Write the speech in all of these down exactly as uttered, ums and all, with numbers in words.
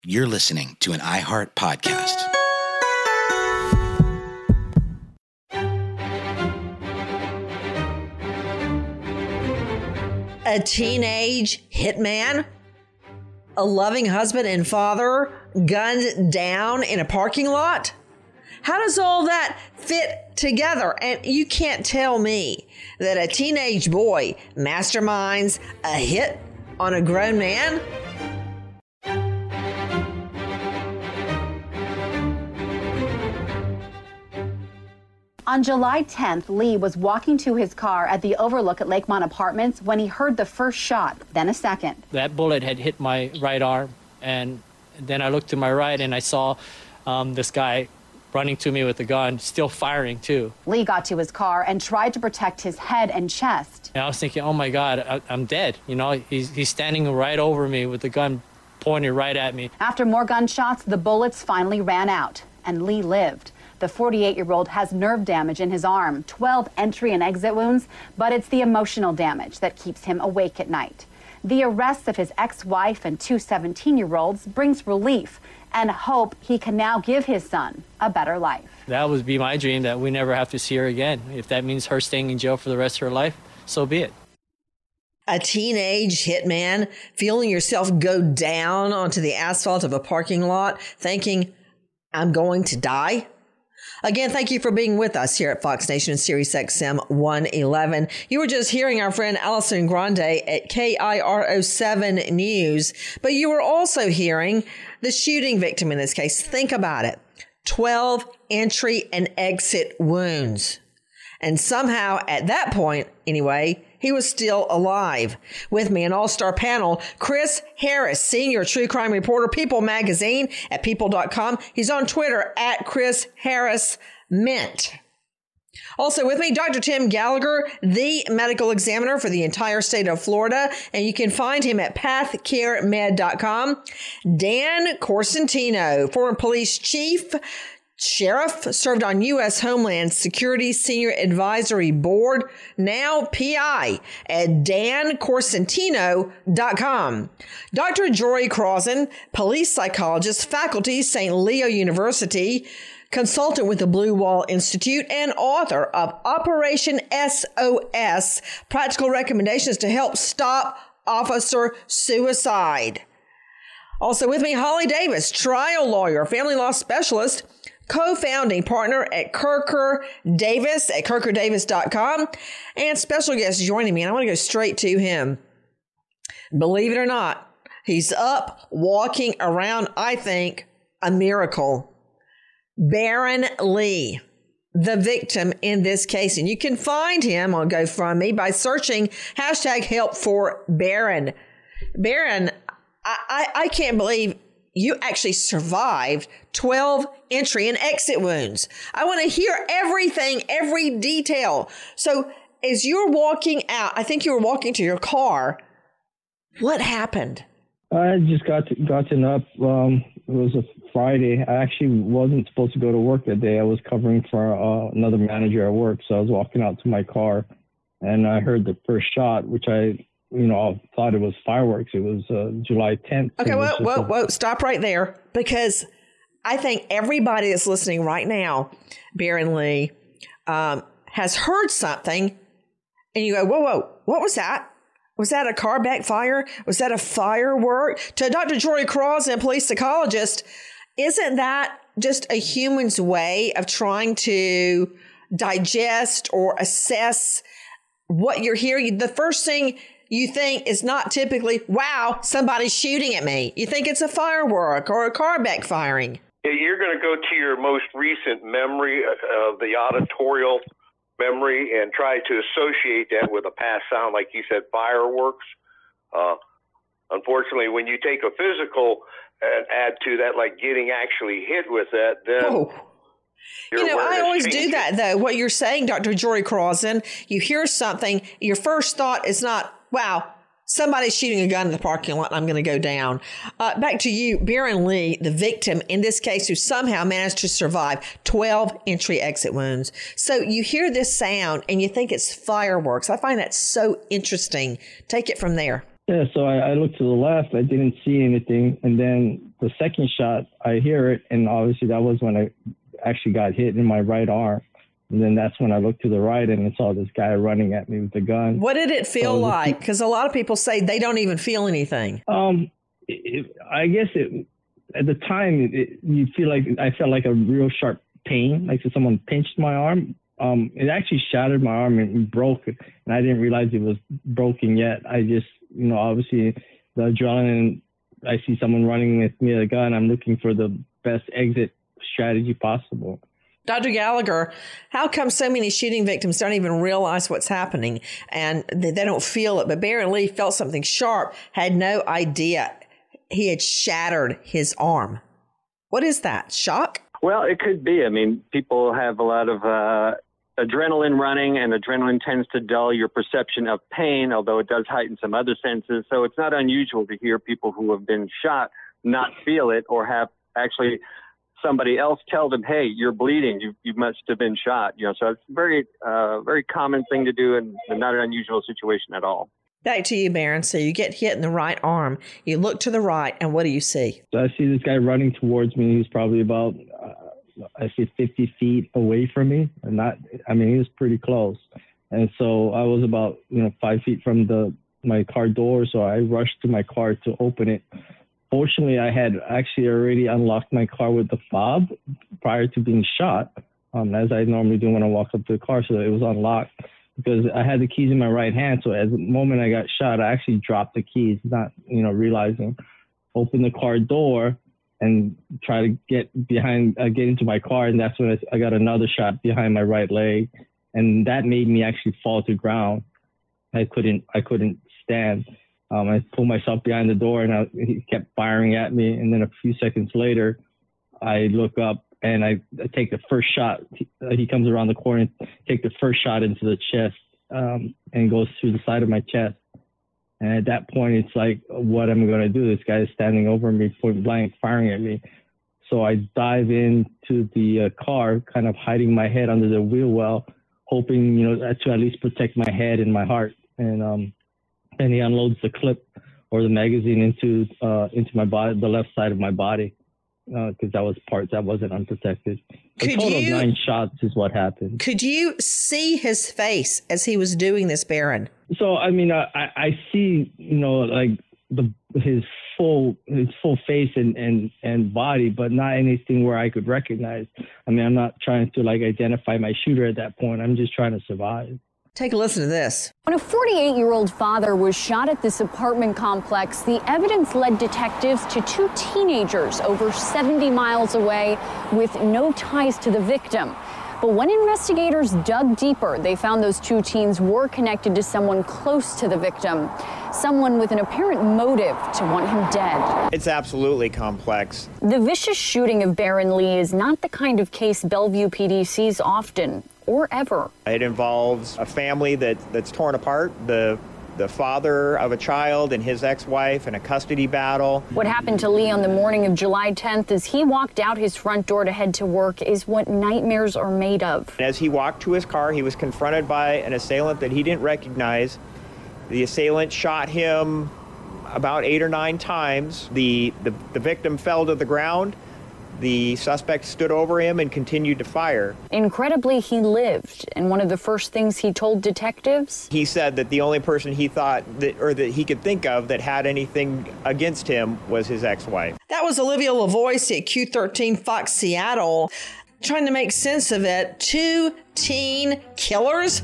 You're listening to an iHeart podcast. A teenage hitman, a loving husband and father gunned down in a parking lot? How does all that fit together? And you can't tell me that a teenage boy masterminds a hit on a grown man? On July tenth, Lee was walking to his car at the overlook at Lakemont Apartments when he heard the first shot, then a second. That bullet had hit my right arm, and then I looked to my right and I saw um, this guy running to me with a gun, still firing too. Lee got to his car and tried to protect his head and chest. And I was thinking, oh my God, I, I'm dead. You know, he's, he's standing right over me with the gun pointed right at me. After more gunshots, the bullets finally ran out, and Lee lived. The forty-eight-year-old has nerve damage in his arm, twelve entry and exit wounds, but it's the emotional damage that keeps him awake at night. The arrest of his ex-wife and two seventeen-year-olds brings relief and hope he can now give his son a better life. That would be my dream, that we never have to see her again. If that means her staying in jail for the rest of her life, so be it. A teenage hitman, feeling yourself go down onto the asphalt of a parking lot, thinking, I'm going to die? Again, thank you for being with us here at Fox Nation Sirius X M one eleven. You were just hearing our friend Allison Grande at K I R O seven News, but you were also hearing the shooting victim in this case. Think about it. twelve entry and exit wounds. And somehow at that point, anyway, he was still alive. With me, an all-star panel, Chris Harris, senior true crime reporter, People Magazine at people dot com. He's on Twitter at Chris Harris Mint. Also with me, Doctor Tim Gallagher, the medical examiner for the entire state of Florida, and you can find him at path care med dot com. Dan Corsentino, former police chief, sheriff, served on U S Homeland Security Senior Advisory Board, now P I at dan corsentino dot com. Doctor Jory Crossan, police psychologist, faculty, Saint Leo University, consultant with the Blue Wall Institute, and author of Operation S O S, Practical Recommendations to Help Stop Officer Suicide. Also with me, Holly Davis, trial lawyer, family law specialist, co-founding partner at Kirker Davis at kirker davis dot com, and special guest joining me, and I want to go straight to him. Believe it or not, he's up walking around, I think, a miracle. Baron Lee, the victim in this case, and you can find him on GoFundMe by searching hashtag help for Baron. Baron, I, I, I can't believe you actually survived twelve entry and exit wounds. I want to hear everything, every detail. So as you're walking out, I think you were walking to your car. What happened? I just got to, gotten up. Um, it was a Friday. I actually wasn't supposed to go to work that day. I was covering for uh, another manager at work. So I was walking out to my car and I heard the first shot, which I you know, I thought it was fireworks. It was uh, July tenth. Okay, whoa, whoa, whoa, stop right there. Because I think everybody that's listening right now, Baron Lee, um, has heard something and you go, whoa, whoa, what was that? Was that a car backfire? Was that a firework? To Doctor Jory Crossan, police psychologist, isn't that just a human's way of trying to digest or assess what you're hearing? The first thing you think is not typically, wow, somebody's shooting at me. You think it's a firework or a car backfiring. You're going to go to your most recent memory of the auditorial memory and try to associate that with a past sound, like you said, fireworks. Uh, unfortunately, when you take a physical and add to that, like getting actually hit with that, then... Oh. You know, I always changes. do that, though. What you're saying, Doctor Jory Crossan, you hear something, your first thought is not, wow, somebody's shooting a gun in the parking lot, I'm going to go down. Uh, back to you, Baron Lee, the victim in this case, who somehow managed to survive twelve entry exit wounds. So you hear this sound and you think it's fireworks. I find that so interesting. Take it from there. Yeah, so I, I looked to the left. I didn't see anything. And then the second shot, I hear it, and obviously that was when I actually got hit in my right arm. And then that's when I looked to the right and I saw this guy running at me with a gun. What did it feel so like? Because a lot of people say they don't even feel anything. Um, it, I guess it, at the time, it, you feel like I felt like a real sharp pain, like if someone pinched my arm. Um, it actually shattered my arm and broke it, and I didn't realize it was broken yet. I just, you know, obviously the adrenaline, I see someone running with me with a gun, I'm looking for the best exit strategy possible. Doctor Gallagher, how come so many shooting victims don't even realize what's happening and they don't feel it? But Baron Lee felt something sharp, had no idea he had shattered his arm. What is that? Shock? Well, it could be. I mean, people have a lot of uh, adrenaline running, and adrenaline tends to dull your perception of pain, although it does heighten some other senses. So it's not unusual to hear people who have been shot not feel it or have actually somebody else tell them, hey, you're bleeding. You you must have been shot. You know, so it's a very, uh, very common thing to do and not an unusual situation at all. Back to you, Baron. So you get hit in the right arm. You look to the right, and what do you see? So I see this guy running towards me. He's probably about, uh, I see fifty feet away from me. And not, I mean, he was pretty close. And so I was about, you know, five feet from the my car door. So I rushed to my car to open it. Fortunately, I had actually already unlocked my car with the fob prior to being shot, um, as I normally do when I walk up to the car, so it was unlocked because I had the keys in my right hand. So at the moment I got shot, I actually dropped the keys, not, you know, realizing. Open the car door and try to get behind, uh, get into my car, and that's when I, I got another shot behind my right leg, and that made me actually fall to ground. I couldn't, I couldn't stand. Um, I pulled myself behind the door, and I, he kept firing at me. And then a few seconds later, I look up and I, I take the first shot. He, uh, he comes around the corner, and take the first shot into the chest, um, and goes through the side of my chest. And at that point, it's like, what am I going to do? This guy is standing over me, point blank, firing at me. So I dive into the uh, car, kind of hiding my head under the wheel well, hoping, you know, to at least protect my head and my heart. And um, then he unloads the clip or the magazine into uh, into my body, the left side of my body, because uh, that was parts that wasn't unprotected. A Could total you, of nine shots is what happened. Could you see his face as he was doing this, Baron? So I mean, I, I see, you know, like the his full his full face and, and and body, but not anything where I could recognize. I mean, I'm not trying to like identify my shooter at that point. I'm just trying to survive. Take a listen to this. When a forty-eight-year-old father was shot at this apartment complex, the evidence led detectives to two teenagers over seventy miles away with no ties to the victim. But when investigators dug deeper, they found those two teens were connected to someone close to the victim, someone with an apparent motive to want him dead. It's absolutely complex. The vicious shooting of Baron Lee is not the kind of case Bellevue P D sees often. Or ever. It involves a family that, that's torn apart, the the father of a child and his ex-wife in a custody battle. What happened to Lee on the morning of July tenth as he walked out his front door to head to work is what nightmares are made of. As he walked to his car, he was confronted by an assailant that he didn't recognize. The assailant shot him about eight or nine times. The, the, the victim fell to the ground. The suspect stood over him and continued to fire. Incredibly, he lived, and one of the first things he told detectives? He said that the only person he thought that, or that he could think of that had anything against him was his ex-wife. That was Olivia Lavoie at Q thirteen Fox Seattle, trying to make sense of it. Two teen killers?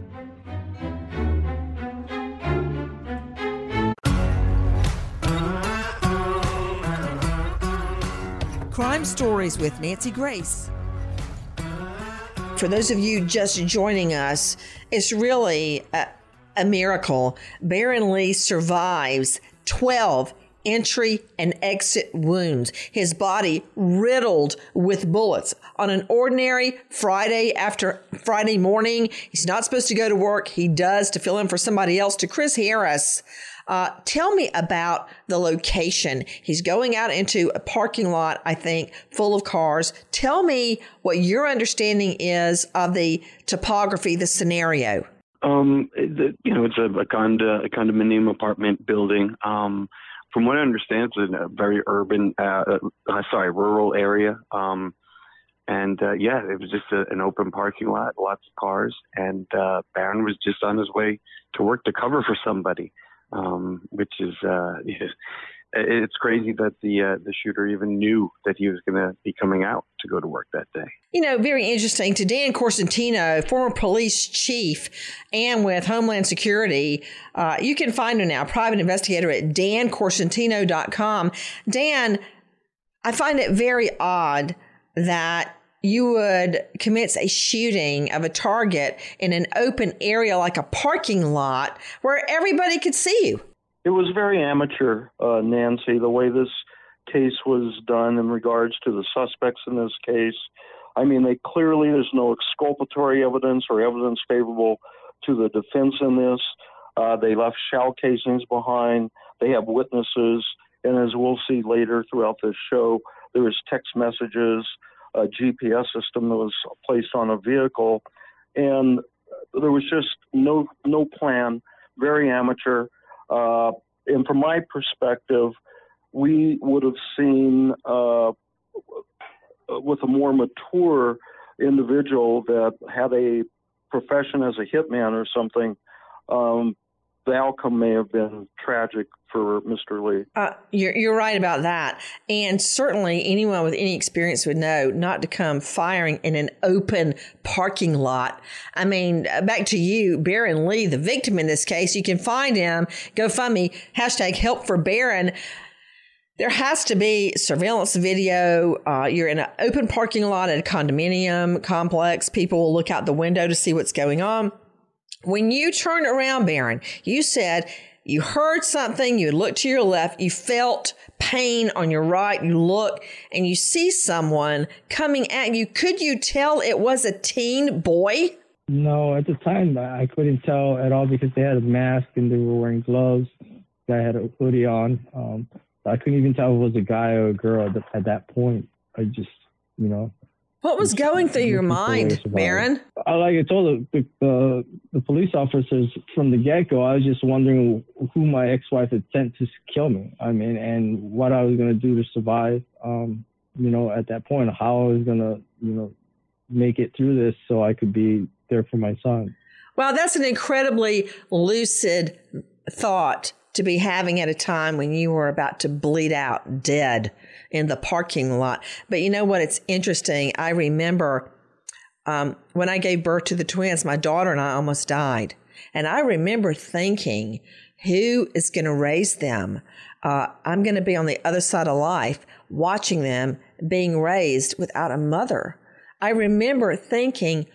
Crime Stories with Nancy Grace. For those of you just joining us, it's really a, a miracle. Baron Lee survives twelve entry and exit wounds. His body riddled with bullets on an ordinary Friday after Friday morning. He's not supposed to go to work. He does to fill in for somebody else. To Chris Harris, Uh, tell me about the location. He's going out into a parking lot, I think, full of cars. Tell me what your understanding is of the topography, the scenario. Um, the, you know, it's a, a, condo, a condominium apartment building. Um, from what I understand, it's in a very urban, uh, uh, sorry, rural area. Um, and uh, yeah, it was just a, an open parking lot, lots of cars, and uh, Barron was just on his way to work to cover for somebody, um, which is uh, it's crazy that the uh, the shooter even knew that he was going to be coming out to go to work that day. You know, very interesting. To Dan Corsentino, former police chief and with Homeland Security, uh, you can find him now, private investigator at dan corsentino dot com. Dan, I find it very odd that you would commit a shooting of a target in an open area like a parking lot where everybody could see you. It was very amateur, uh, Nancy, the way this case was done in regards to the suspects in this case. I mean, they clearly, there's no exculpatory evidence or evidence favorable to the defense in this. Uh, they left shell casings behind. They have witnesses. And as we'll see later throughout this show, there was text messages, a G P S system that was placed on a vehicle. And there was just no no plan, very amateur. Uh, and from my perspective, we would have seen uh, with a more mature individual that had a profession as a hitman or something, um, the outcome may have been tragic for Mister Lee. Uh, you're, you're right about that. And certainly anyone with any experience would know not to come firing in an open parking lot. I mean, back to you, Barron Lee, the victim in this case. You can find him, GoFundMe, hashtag help for Barron. There has to be surveillance video. Uh, you're in an open parking lot at a condominium complex. People will look out the window to see what's going on. When you turned around, Barron, you said you heard something, you looked to your left, you felt pain on your right, you look and you see someone coming at you. Could you tell it was a teen boy? No, at the time I couldn't tell at all because they had a mask and they were wearing gloves. The guy had a hoodie on. Um, I couldn't even tell if it was a guy or a girl at, at that point. I just, you know. What was going through your mind, Barron? I, like I told the, the, the police officers from the get-go, I was just wondering who my ex-wife had sent to kill me. I mean, and what I was going to do to survive, um, you know, at that point, how I was going to, you know, make it through this so I could be there for my son. Well, that's an incredibly lucid thought to be having at a time when you were about to bleed out dead in the parking lot. But you know what? It's interesting. I remember um, when I gave birth to the twins, my daughter and I almost died. And I remember thinking, who is going to raise them? Uh, I'm going to be on the other side of life watching them being raised without a mother. I remember thinking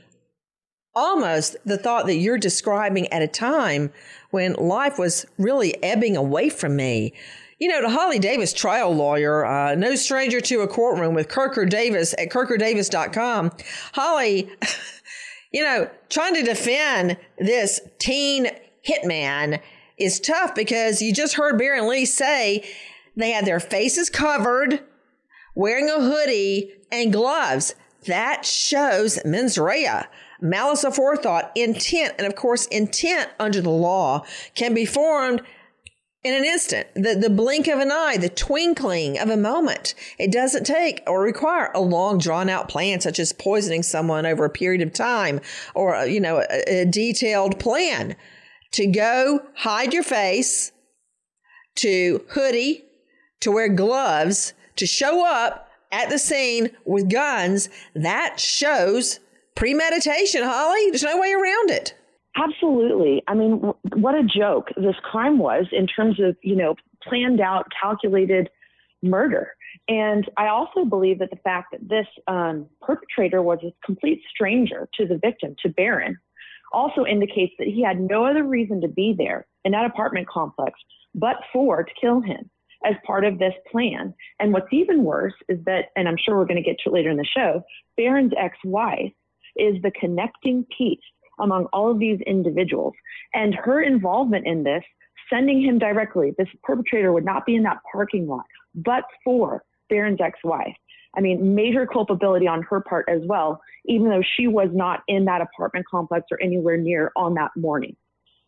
almost the thought that you're describing at a time when life was really ebbing away from me. You know, to Holly Davis, trial lawyer, uh, no stranger to a courtroom with Kirker Davis at kirker davis dot com. Holly, you know, trying to defend this teen hitman is tough because you just heard Barron Lee say they had their faces covered, wearing a hoodie and gloves. That shows mens rea, malice aforethought, intent. And of course, intent under the law can be formed in an instant, the, the blink of an eye, the twinkling of a moment. It doesn't take or require a long drawn out plan, such as poisoning someone over a period of time or, you know, a, a detailed plan to go hide your face, to hoodie, to wear gloves, to show up at the scene with guns. That shows premeditation, Holly. There's no way around it. Absolutely. I mean, what a joke this crime was in terms of, you know, planned out, calculated murder. And I also believe that the fact that this um, perpetrator was a complete stranger to the victim, to Barron, also indicates that he had no other reason to be there in that apartment complex but for to kill him as part of this plan. And what's even worse is that, and I'm sure we're going to get to it later in the show, Barron's ex-wife is the connecting piece among all of these individuals. And her involvement in this, sending him directly, this perpetrator would not be in that parking lot, but for Barron's ex-wife. I mean, major culpability on her part as well, even though she was not in that apartment complex or anywhere near on that morning.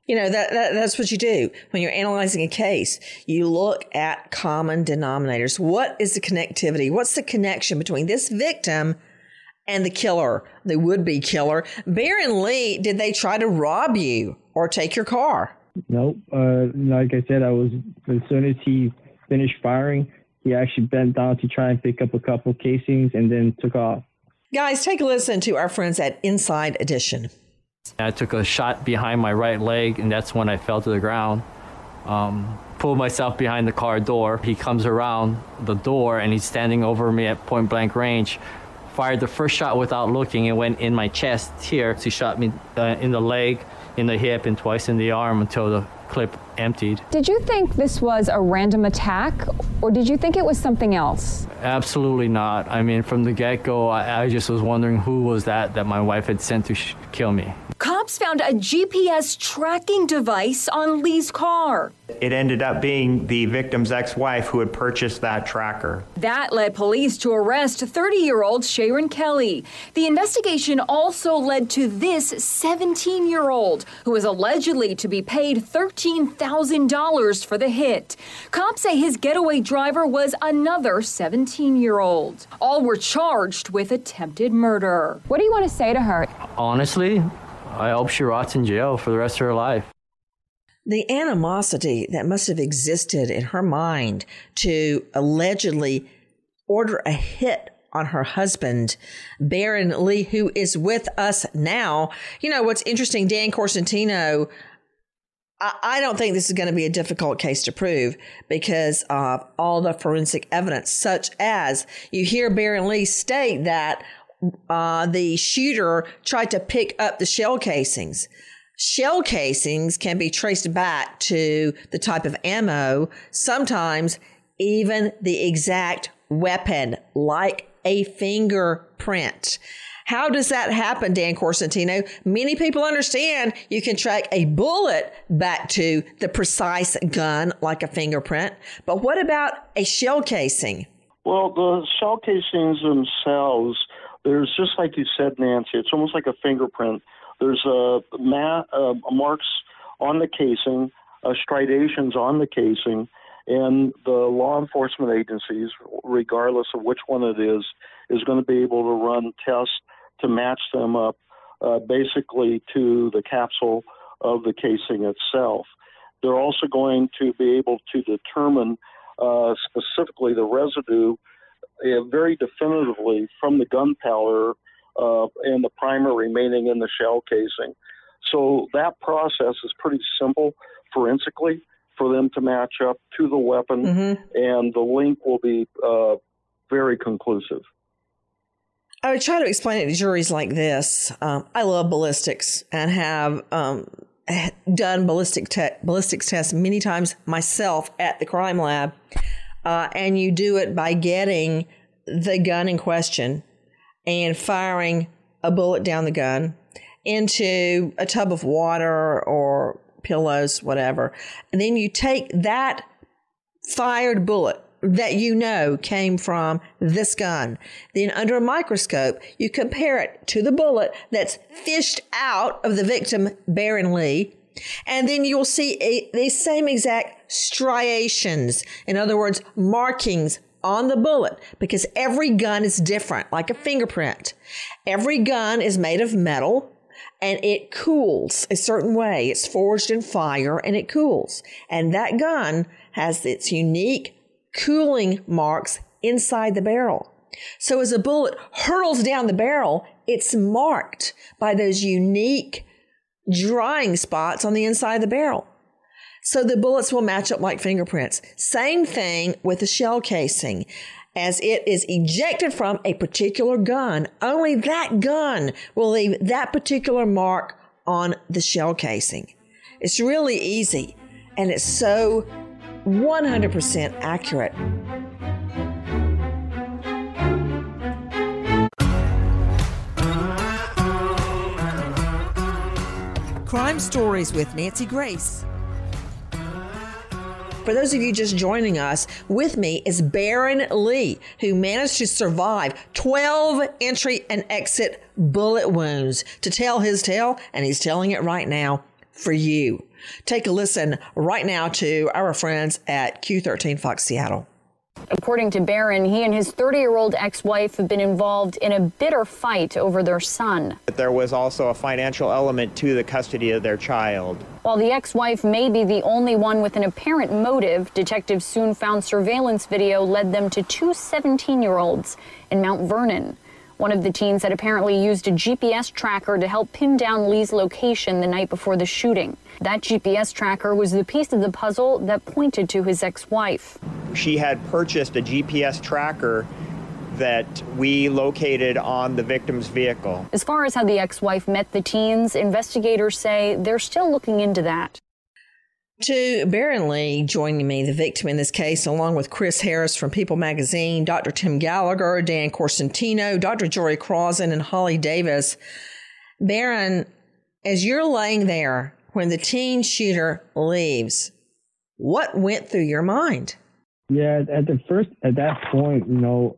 You know, that, that that's what you do when you're analyzing a case. You look at common denominators. What is the connectivity? What's the connection between this victim and the killer, the would-be killer? Baron Lee, did they try to rob you or take your car? Nope. Uh, like I said, I was, as soon as he finished firing, he actually bent down to try and pick up a couple casings and then took off. Guys, take a listen to our friends at Inside Edition. I took a shot behind my right leg, and that's when I fell to the ground. Um, pulled myself behind the car door. He comes around the door, and he's standing over me at point blank range. Fired the first shot without looking. It went in my chest here. He shot me uh, in the leg, in the hip, and twice in the arm until the clip emptied. Did you think this was a random attack, or did you think it was something else? Absolutely not. I mean, from the get-go, I, I just was wondering who was that that my wife had sent to sh- kill me. Cops found a G P S tracking device on Lee's car. It ended up being the victim's ex-wife who had purchased that tracker. That led police to arrest thirty-year-old Sharon Kelly. The investigation also led to this seventeen-year-old who was allegedly to be paid thirteen thousand dollars for the hit. Cops say his getaway driver was another seventeen-year-old. All were charged with attempted murder. What do you want to say to her? Honestly, I hope she rots in jail for the rest of her life. The animosity that must have existed in her mind to allegedly order a hit on her husband, Baron Lee, who is with us now. You know, what's interesting, Dan Corsentino, I, I don't think this is going to be a difficult case to prove because of all the forensic evidence, such as you hear Baron Lee state that uh, the shooter tried to pick up the shell casings. Shell casings can be traced back to the type of ammo, sometimes even the exact weapon, like a fingerprint. How does that happen, Dan Corsentino? Many people understand you can track a bullet back to the precise gun, like a fingerprint. But what about a shell casing? Well, the shell casings themselves, there's just like you said, Nancy, it's almost like a fingerprint. There's uh, ma- uh, marks on the casing, uh, striations on the casing, and the law enforcement agencies, regardless of which one it is, is going to be able to run tests to match them up uh, basically to the capsule of the casing itself. They're also going to be able to determine uh, specifically the residue uh, very definitively from the gunpowder Uh, and the primer remaining in the shell casing. So that process is pretty simple forensically for them to match up to the weapon, mm-hmm. and the link will be uh, very conclusive. I would try to explain it to juries like this. Um, I love ballistics and have um, done ballistic te- ballistics tests many times myself at the crime lab. Uh, and you do it by getting the gun in question and firing a bullet down the gun into a tub of water or pillows, whatever. And then you take that fired bullet that you know came from this gun. Then under a microscope, you compare it to the bullet that's fished out of the victim, Baron Lee. And then you'll see a, the same exact striations. In other words, markings on the bullet, because every gun is different, like a fingerprint. Every gun is made of metal and it cools a certain way. It's forged in fire and it cools. And that gun has its unique cooling marks inside the barrel. So as a bullet hurtles down the barrel, it's marked by those unique drying spots on the inside of the barrel. So the bullets will match up like fingerprints. Same thing with the shell casing. As it is ejected from a particular gun, only that gun will leave that particular mark on the shell casing. It's really easy, and it's so one hundred percent accurate. Crime Stories with Nancy Grace. For those of you just joining us, with me is Baron Lee, who managed to survive twelve entry and exit bullet wounds to tell his tale, and he's telling it right now. for you. Take a listen right now to our friends at Q thirteen Fox Seattle. According to Barron, he and his thirty-year-old ex-wife have been involved in a bitter fight over their son. But there was also a financial element to the custody of their child. While the ex-wife may be the only one with an apparent motive, detectives soon found surveillance video led them to two seventeen-year-olds in Mount Vernon. One of the teens had apparently used a G P S tracker to help pin down Lee's location the night before the shooting. That G P S tracker was the piece of the puzzle that pointed to his ex-wife. She had purchased a G P S tracker that we located on the victim's vehicle. As far as how the ex-wife met the teens, investigators say they're still looking into that. To Barron Lee joining me, the victim in this case, along with Chris Harris from People Magazine, Doctor Tim Gallagher, Dan Corsentino, Doctor Jory Crossan, and Holly Davis. Barron, as you're laying there when the teen shooter leaves, what went through your mind? Yeah, at the first, at that point, you know,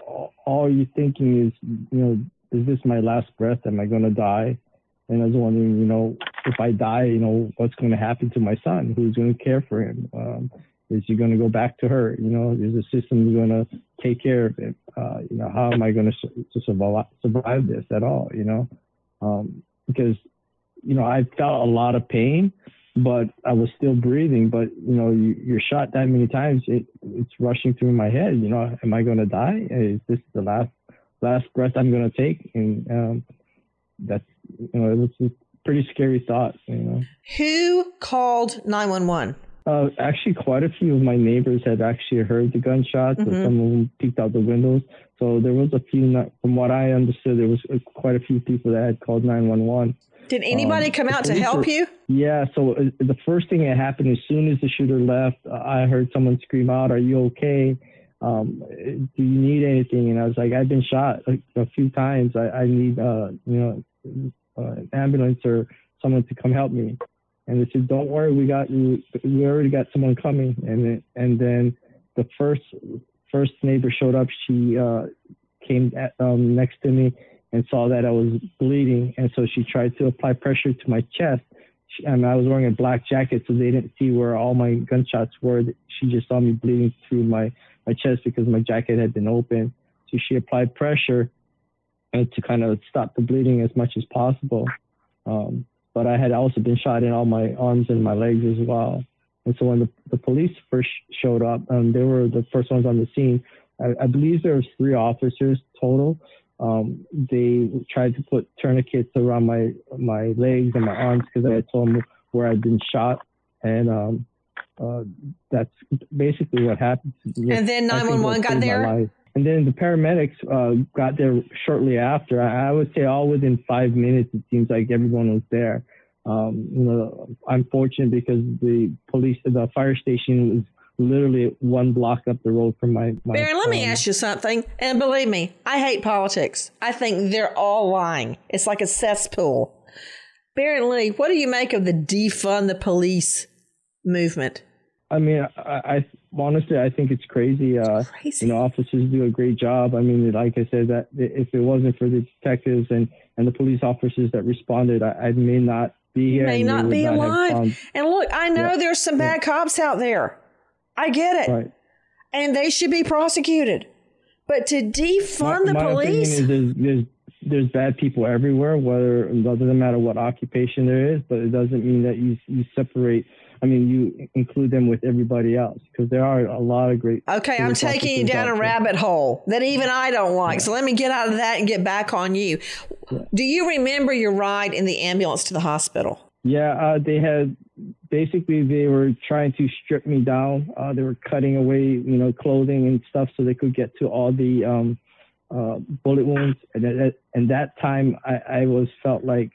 all you're thinking is, you know, is this my last breath? Am I going to die? And I was wondering, you know, if I die, you know, what's going to happen to my son? Who's going to care for him? Um, is he going to go back to her? You know, is the system going to take care of him? Uh, you know, how am I going to, to survive, survive this at all? You know, um, because, you know, I felt a lot of pain, but I was still breathing. But, you know, you, you're shot that many times, it, it's rushing through my head. You know, am I going to die? Is this the last last breath I'm going to take? And um, that's, you know, it was a pretty scary thought, you know. Who called nine one one? Uh, actually, quite a few of my neighbors had actually heard the gunshots, mm-hmm. and some of them peeked out the windows. So there was a few, from what I understood, there was quite a few people that had called nine one one. Did anybody um, come out to help were, you? Yeah, so uh, the first thing that happened, as soon as the shooter left, uh, I heard someone scream out, "Are you okay? Um, do you need anything?" And I was like, "I've been shot a, a few times. I, I need, uh, you know, uh, an ambulance or someone to come help me." And they said, "Don't worry, we got you. We already got someone coming." And it, and then the first first neighbor showed up. She uh, came at, um, next to me and saw that I was bleeding, and so she tried to apply pressure to my chest. She, and I was wearing a black jacket, so they didn't see where all my gunshots were. She just saw me bleeding through my, my chest because my jacket had been open. So she applied pressure and to kind of stop the bleeding as much as possible. Um, but I had also been shot in all my arms and my legs as well. And so when the, the police first showed up, um, they were the first ones on the scene. I, I believe there was three officers total. Um, they tried to put tourniquets around my my legs and my arms because I had told them where I'd been shot. And um, uh, that's basically what happened. And then nine one one got there? And then the paramedics uh, got there shortly after. I, I would say all within five minutes, it seems like everyone was there. Um, you know, I'm fortunate because the police, the fire station was literally one block up the road from my, my Barron, let um, me ask you something. And believe me, I hate politics. I think they're all lying. It's like a cesspool. Barron Lee, what do you make of the defund the police movement? I mean, I, I honestly, I think it's crazy. Uh, crazy. You know, officers do a great job. I mean, like I said, that if it wasn't for the detectives and, and the police officers that responded, I, I may not be here. May not be not alive. And look, I know yeah. there's some bad yeah. cops out there. I get it. Right. And they should be prosecuted. But to defund my, the my police? Opinion is there's, there's, there's bad people everywhere, whether it doesn't matter what occupation there is, but it doesn't mean that you you separate. I mean, you include them with everybody else because there are a lot of great. Okay, I'm taking you down a rabbit hole that even I don't like. Yeah. So let me get out of that and get back on you. Yeah. Do you remember your ride in the ambulance to the hospital? Yeah, uh, they had basically they were trying to strip me down. Uh, they were cutting away, you know, clothing and stuff so they could get to all the um, uh, bullet wounds. And at, and that time, I, I was felt like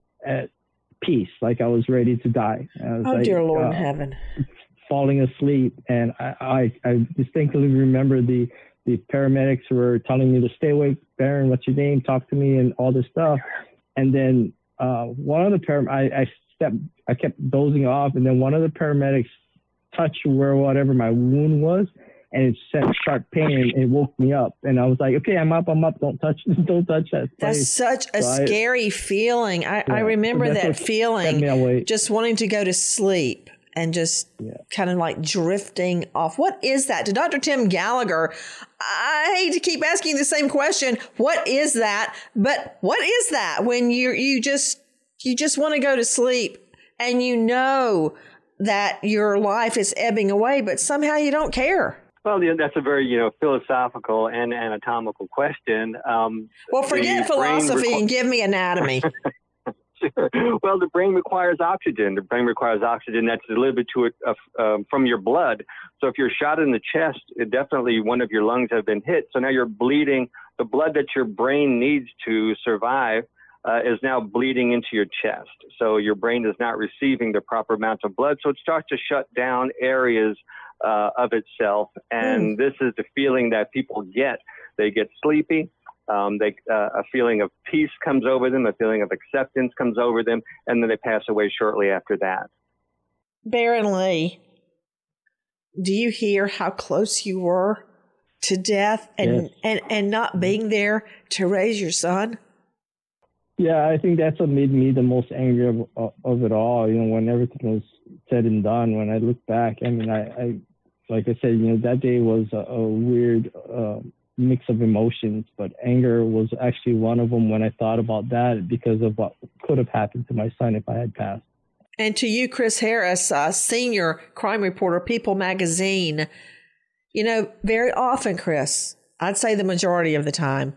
at peace, like I was ready to die. I was oh, like, dear Lord uh, in heaven. Falling asleep. And I, I, I distinctly remember the, the paramedics were telling me to stay awake, Barron, what's your name? Talk to me and all this stuff. And then uh, one of the param, I, I stepped, I kept dozing off. And then one of the paramedics touched where whatever my wound was. and it sent sharp pain, and it woke me up. And I was like, okay, I'm up, I'm up. Don't touch, don't touch that. That's place. such a so scary I, feeling. I, yeah, I remember that kept feeling, me awake. just wanting to go to sleep and just yeah. kind of like drifting off. What is that? To Doctor Tim Gallagher, I hate to keep asking the same question. What is that? But what is that when you you just you just want to go to sleep and you know that your life is ebbing away, but somehow you don't care? Well, yeah, that's a very, you know, philosophical and anatomical question. Um, well, forget philosophy requ- and give me anatomy. Sure. Well, the brain requires oxygen. The brain requires oxygen that's delivered to it uh, um, from your blood. So if you're shot in the chest, it definitely one of your lungs have been hit. So now you're bleeding. The blood that your brain needs to survive uh, is now bleeding into your chest. So your brain is not receiving the proper amount of blood. So it starts to shut down areas uh, of itself. And mm. this is the feeling that people get. They get sleepy. Um, they, uh, a feeling of peace comes over them, a feeling of acceptance comes over them, and then they pass away shortly after that. Baron Lee, do you hear how close you were to death and, yes. and, and not being there to raise your son? Yeah, I think that's what made me the most angry of, of it all. You know, when everything was said and done, when I look back, I mean, I, I like I said, you know, that day was a, a weird uh, mix of emotions, but anger was actually one of them when I thought about that because of what could have happened to my son if I had passed. And to you, Chris Harris, uh, senior crime reporter, People Magazine, you know, very often, Chris, I'd say the majority of the time,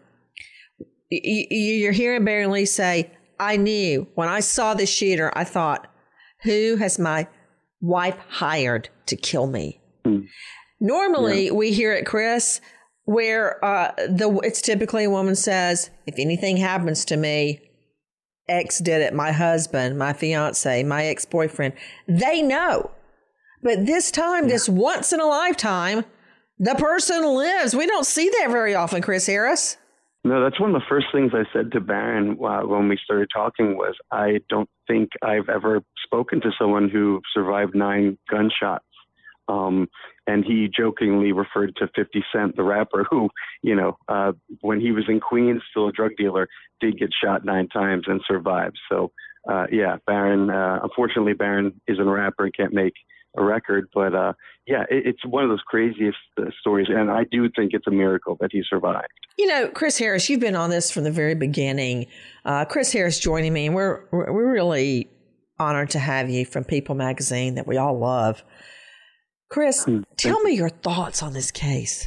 y- you're hearing Baron Lee say, I knew when I saw the shooter, I thought, who has my wife hired to kill me? Hmm. Normally, yeah. we hear it, Chris, where uh, the it's typically a woman says, if anything happens to me, X did it, my husband, my fiance, my ex-boyfriend, they know. But this time, yeah. this once in a lifetime, the person lives. We don't see that very often, Chris Harris. No, that's one of the first things I said to Baron uh, when we started talking was, I don't think I've ever spoken to someone who survived nine gunshots. Um, and he jokingly referred to fifty Cent, the rapper, who, you know, uh, when he was in Queens, still a drug dealer, did get shot nine times and survived. So, uh, yeah, Baron, uh, unfortunately, Baron isn't a rapper and can't make a record. But, uh, yeah, it, it's one of those craziest uh, stories. And I do think it's a miracle that he survived. You know, Chris Harris, you've been on this from the very beginning. Uh, Chris Harris joining me, and we're, we're really honored to have you from People Magazine that we all love. Chris, tell me your thoughts on this case.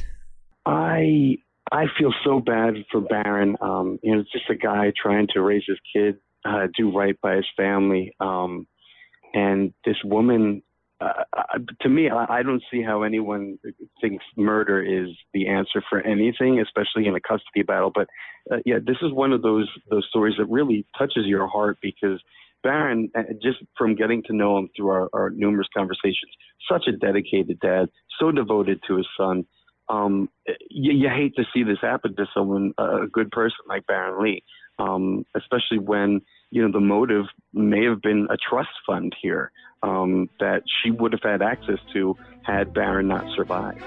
I I feel so bad for Baron. Um, you know, it's just a guy trying to raise his kid, uh, do right by his family. Um, and this woman, uh, to me, I, I don't see how anyone thinks murder is the answer for anything, especially in a custody battle. But uh, yeah, this is one of those those stories that really touches your heart because Baron, just from getting to know him through our, our numerous conversations, such a dedicated dad, so devoted to his son. Um, you, you hate to see this happen to someone, a good person like Baron Lee, um, especially when, you know, the motive may have been a trust fund here um, that she would have had access to had Baron not survived.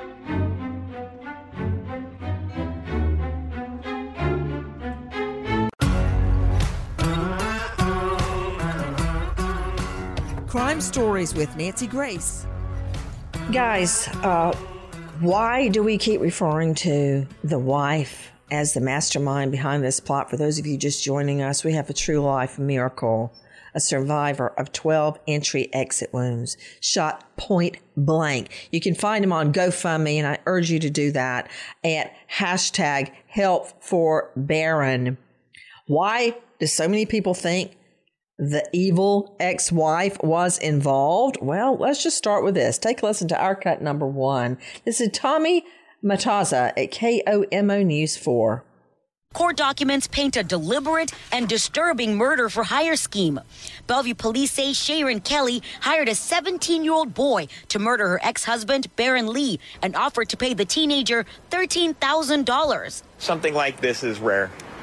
Crime Stories with Nancy Grace. Guys, uh, why do we keep referring to the wife as the mastermind behind this plot? For those of you just joining us, we have a true life miracle. A survivor of twelve entry exit wounds, shot point blank. You can find him on GoFundMe, and I urge you to do that at hashtag help for Baron. Why do so many people think the evil ex-wife was involved? Well, let's just start with this. Take a listen to our cut number one. This is Tommy Mataza at K O M O News four. Court documents paint a deliberate and disturbing murder-for-hire scheme. Bellevue police say Sharon Kelly hired a seventeen-year-old boy to murder her ex-husband, Baron Lee, and offered to pay the teenager thirteen thousand dollars. Something like this is rare.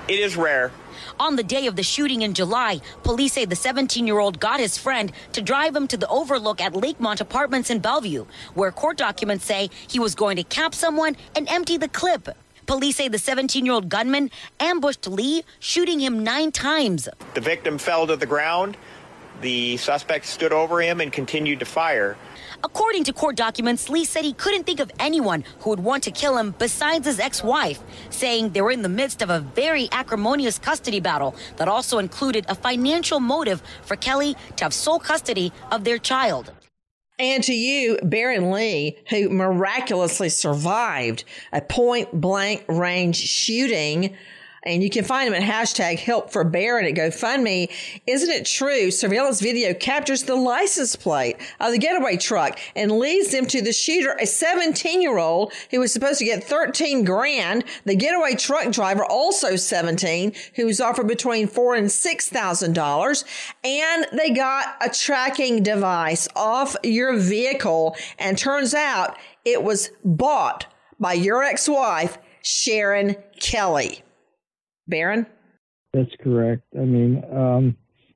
It is rare. On the day of the shooting in July, police say the seventeen-year-old got his friend to drive him to the overlook at Lakemont Apartments in Bellevue, where court documents say he was going to cap someone and empty the clip. Police say the seventeen-year-old gunman ambushed Lee, shooting him nine times. The victim fell to the ground. The suspect stood over him and continued to fire. According to court documents, Lee said he couldn't think of anyone who would want to kill him besides his ex-wife, saying they were in the midst of a very acrimonious custody battle that also included a financial motive for Kelly to have sole custody of their child. And to you, Baron Lee, who miraculously survived a point-blank range shooting, and you can find him at hashtag help for Baron at GoFundMe. Isn't it true? Surveillance video captures the license plate of the getaway truck and leads them to the shooter, a seventeen-year-old who was supposed to get thirteen grand. The getaway truck driver, also seventeen, who was offered between four and six thousand dollars. And they got a tracking device off your vehicle, and turns out it was bought by your ex-wife, Sharon Kelly. Baron? That's correct. I mean, um,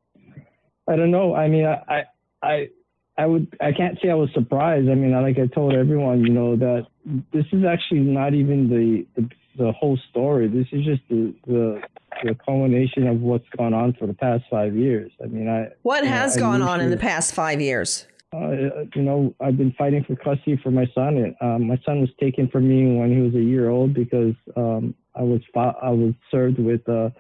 I don't know. I mean, I, I, I would, I can't say I was surprised. I mean, like I told everyone, you know, that this is actually not even the, the, the whole story. This is just the, the, the culmination of what's gone on for the past five years. I mean, I. What has I, gone I on in the past five years? Uh, you know, I've been fighting for custody for my son. Um, my son was taken from me when he was a year old because um, I was I was served with a,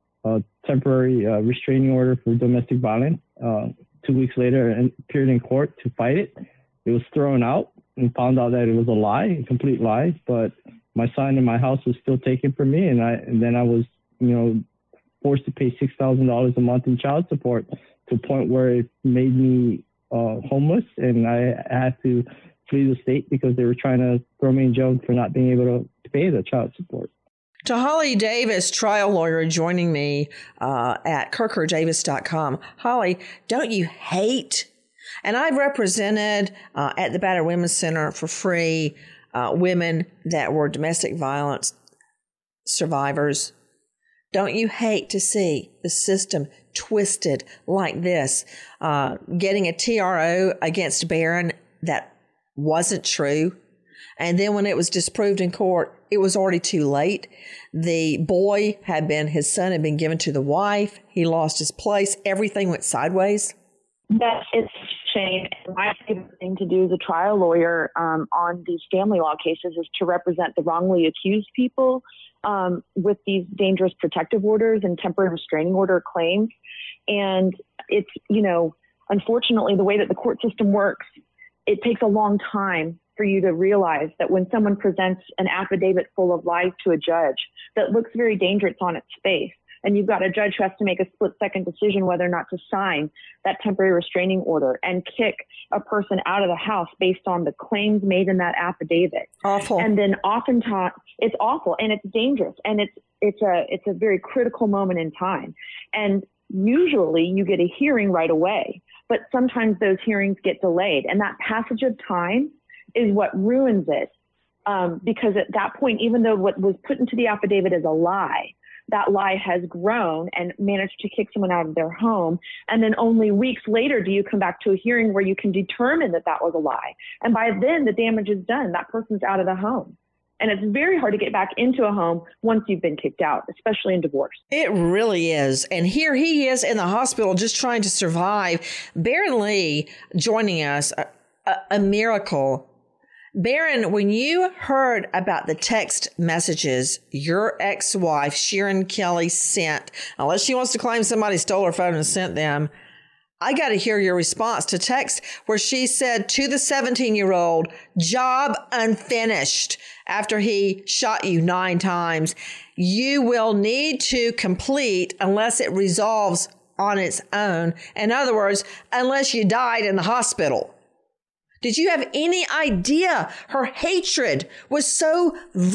a temporary uh, restraining order for domestic violence. Uh, two weeks later, and appeared in court to fight it. It was thrown out and found out that it was a lie, a complete lie. But my son in my house was still taken from me, and I and then I was, you know, forced to pay six thousand dollars a month in child support to a point where it made me Uh, homeless, and I had to flee the state because they were trying to throw me in jail for not being able to pay the child support. To Holly Davis, trial lawyer, joining me uh, at kirker davis dot com. Holly, don't you hate? And I've represented uh, at the Battered Women's Center for free uh, women that were domestic violence survivors. Don't you hate to see the system twisted like this? Uh, getting a T R O against Baron that wasn't true. And then when it was disproved in court, it was already too late. The boy had been, his son had been given to the wife. He lost his place. Everything went sideways. That it's a shame. My favorite thing to do as a trial lawyer um, on these family law cases is to represent the wrongly accused people um, with these dangerous protective orders and temporary restraining order claims. And it's, you know, unfortunately, the way that the court system works, it takes a long time for you to realize that when someone presents an affidavit full of lies to a judge that looks very dangerous on its face, and you've got a judge who has to make a split-second decision whether or not to sign that temporary restraining order and kick a person out of the house based on the claims made in that affidavit. Awful. And then oftentimes it's awful and it's dangerous and it's it's a it's a very critical moment in time. And usually you get a hearing right away, but sometimes those hearings get delayed, and that passage of time is what ruins it. Um, because at that point, even though what was put into the affidavit is a lie, that lie has grown and managed to kick someone out of their home. And then only weeks later do you come back to a hearing where you can determine that that was a lie. And by then the damage is done. That person's out of the home. And it's very hard to get back into a home once you've been kicked out, especially in divorce. It really is. And here he is in the hospital just trying to survive. Baron Lee joining us, a, a, a miracle. Baron, when you heard about the text messages your ex-wife, Sharon Kelly, sent, unless she wants to claim somebody stole her phone and sent them, I got to hear your response to text where she said to the seventeen-year-old, job unfinished, after he shot you nine times. You will need to complete unless it resolves on its own. In other words, unless you died in the hospital. Did you have any idea her hatred was so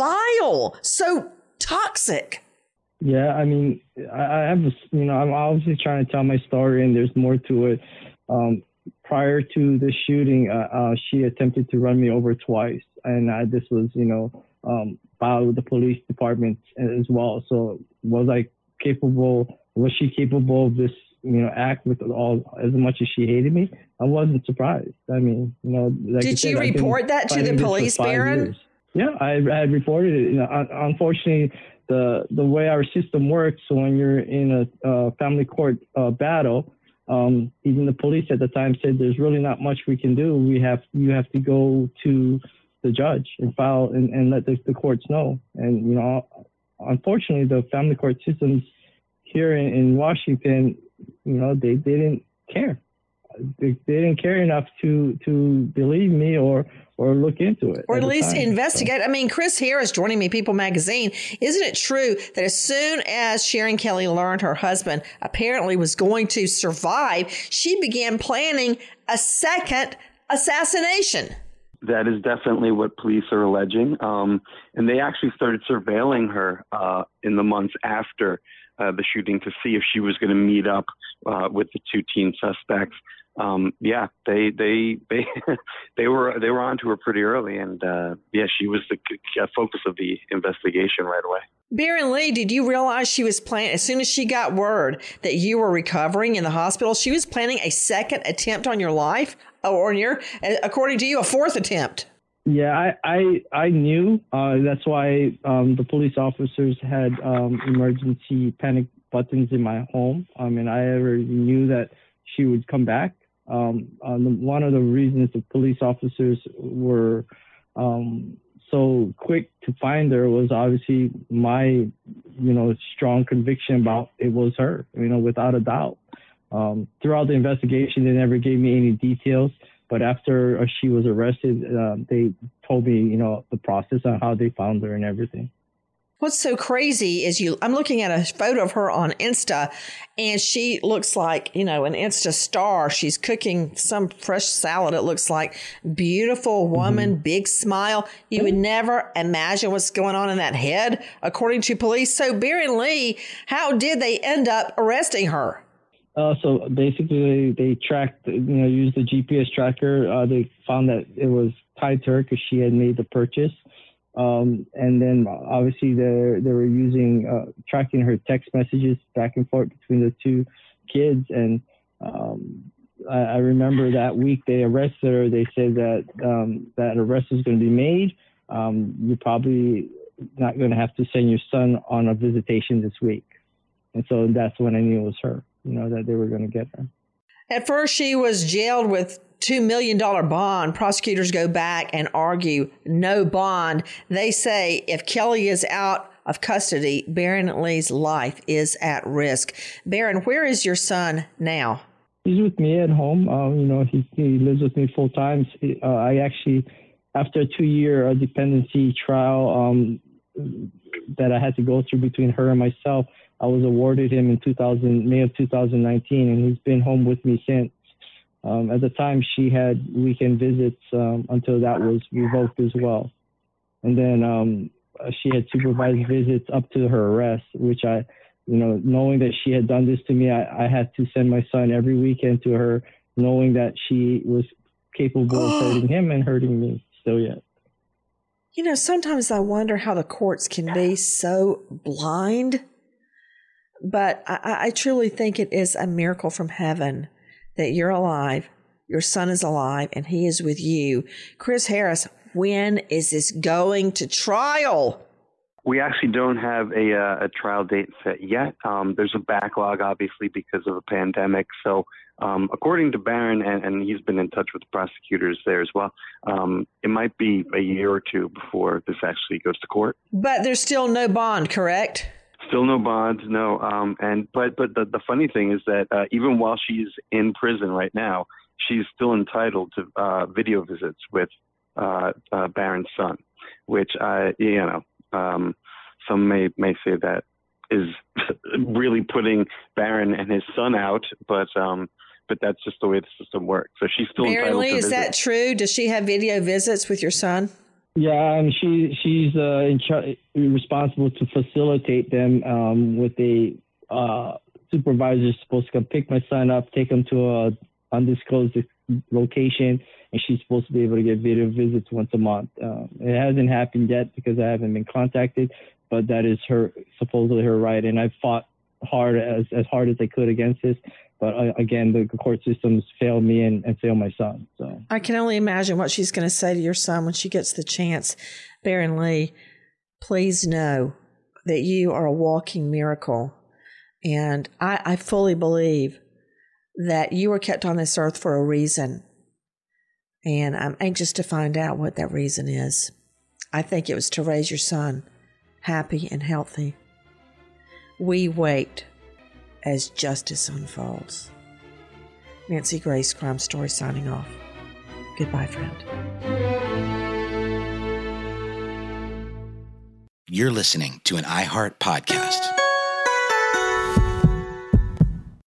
vile, so toxic? Yeah, I mean, I have, you know, I'm obviously trying to tell my story, and there's more to it. Um, prior to the shooting, uh, uh, she attempted to run me over twice, and uh, this was, you know, um, filed with the police department as well. So was I capable, was she capable of this, you know, act with all, as much as she hated me? I wasn't surprised. I mean, you know, like Did I said, you report that to the police, Baron? Years. Yeah, I, I had reported it. You know, un- unfortunately, the the way our system works, so when you're in a uh, family court uh, battle, um, even the police at the time said there's really not much we can do. We have you have to go to the judge and file and, and let the, the courts know. And you know, unfortunately, the family court systems here in, in Washington, you know, they, they didn't care. They, they didn't care enough to to believe me or or look into it. Or at, at least time, investigate. so. I mean, Chris Harris joining me, People Magazine. Isn't it true that as soon as Sharon Kelly learned her husband apparently was going to survive, she began planning a second assassination? That is definitely what police are alleging. Um, and they actually started surveilling her uh, in the months after uh, the shooting to see if she was going to meet up uh, with the two teen suspects. Um, yeah, they they they they were they were onto her pretty early, and uh, yeah, she was the uh, focus of the investigation right away. Baron Lee, did you realize she was planning, as soon as she got word that you were recovering in the hospital, she was planning a second attempt on your life, or on your, according to you, a fourth attempt? Yeah, I I, I knew. Uh, that's why um, the police officers had um, emergency panic buttons in my home. I mean, I already knew that she would come back. Um, uh, the, one of the reasons the police officers were um, so quick to find her was obviously my, you know, strong conviction about it was her, you know, without a doubt. Um, throughout the investigation, they never gave me any details, but after uh, she was arrested, uh, they told me, you know, the process on how they found her and everything. What's so crazy is you, I'm looking at a photo of her on Insta, and she looks like, you know, an Insta star. She's cooking some fresh salad. It looks like beautiful woman, mm-hmm. big smile. You would never imagine what's going on in that head, according to police. So Baron Lee, how did they end up arresting her? Uh, so basically, they tracked, you know, used the G P S tracker. Uh, they found that it was tied to her because she had made the purchase. Um, and then obviously they they were using, uh, tracking her text messages back and forth between the two kids. And um, I, I remember that week they arrested her. They said that um, that arrest is going to be made. Um, you're probably not going to have to send your son on a visitation this week. And so that's when I knew it was her, you know, that they were going to get her. At first, she was jailed with two million dollars bond. Prosecutors go back and argue no bond. They say if Kelly is out of custody, Baron Lee's life is at risk. Baron, where is your son now? He's with me at home. Um, you know, he, he lives with me full time. Uh, I actually, after a two-year uh, dependency trial um, that I had to go through between her and myself, I was awarded him in two thousand, May of two thousand nineteen, and he's been home with me since. Um, at the time, she had weekend visits um, until that was revoked as well. And then um, she had supervised visits up to her arrest, which I, you know, knowing that she had done this to me, I, I had to send my son every weekend to her, knowing that she was capable of hurting him and hurting me still yet. You know, sometimes I wonder how the courts can be so blind, but I, I truly think it is a miracle from heaven that you're alive, your son is alive, and he is with you. Chris Harris, when is this going to trial? We actually don't have a, uh, a trial date set yet. Um, there's a backlog, obviously, because of the pandemic. So um, according to Baron, and, and he's been in touch with the prosecutors there as well, um, it might be a year or two before this actually goes to court. But there's still no bond, correct? Still no bond, no. Um, and but but the, the funny thing is that uh, even while she's in prison right now, she's still entitled to uh, video visits with uh, uh, Baron's son, which I, you know, um, some may may say that is really putting Baron and his son out, but um, but that's just the way the system works. So she's still Baron entitled Lee, to is visit. that true? Does she have video visits with your son? Yeah, um, she she's uh, in char- responsible to facilitate them um, with a uh, supervisor supposed to come pick my son up, take him to a undisclosed location, and she's supposed to be able to get video visits once a month. Um, it hasn't happened yet because I haven't been contacted, but that is her supposedly her right, and I fought hard as as hard as I could against this. But uh, again, the court systems failed me and, and failed my son. So I can only imagine what she's going to say to your son when she gets the chance. Baron Lee, please know that you are a walking miracle. And I, I fully believe that you were kept on this earth for a reason. And I'm anxious to find out what that reason is. I think it was to raise your son happy and healthy. We wait as justice unfolds. Nancy Grace, Crime Story, signing off. Goodbye, friend. You're listening to an iHeart podcast.